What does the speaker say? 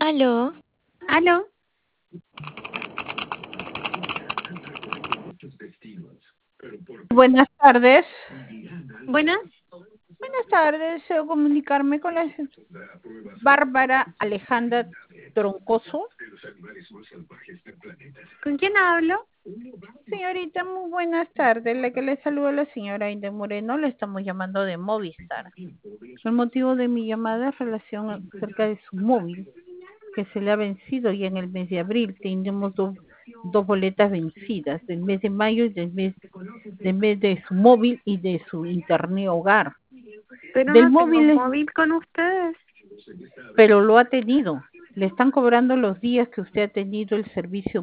Aló, Aló, Buenas tardes. buenas. Buenas tardes. Deseo comunicarme con la Bárbara Alejandra Troncoso. ¿Con quién hablo? Señorita, muy buenas tardes. La que le saluda la señora Inde Moreno. Le estamos llamando de Movistar. El motivo de mi llamada es relación acerca de su móvil, que se le ha vencido ya en el mes de abril. Tenemos dos boletas vencidas, del mes de mayo y del mes de su móvil y de su internet hogar. Pero Del no tengo móvil, móvil con ustedes. pero lo ha tenido. Le están cobrando los días que usted ha tenido el servicio